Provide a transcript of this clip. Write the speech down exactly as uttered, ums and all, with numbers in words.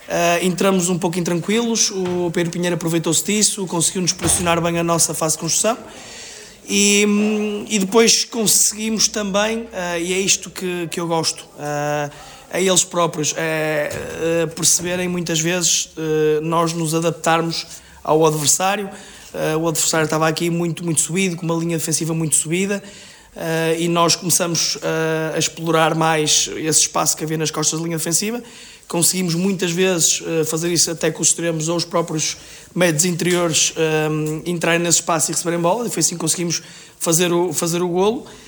Uh, entramos um pouco intranquilos, o Pedro Pinheiro aproveitou-se disso, conseguiu-nos pressionar bem a nossa fase de construção e, e depois conseguimos também, uh, e é isto que, que eu gosto, uh, a eles próprios, uh, uh, perceberem muitas vezes uh, nós nos adaptarmos ao adversário. Uh, o adversário estava aqui muito, muito subido, com uma linha defensiva muito subida. Uh, e nós começamos uh, a explorar mais esse espaço que havia nas costas da linha defensiva. Conseguimos muitas vezes uh, fazer isso até com os extremos ou os próprios médios interiores um, entrarem nesse espaço e receberem bola, e foi assim que conseguimos fazer o, fazer o golo.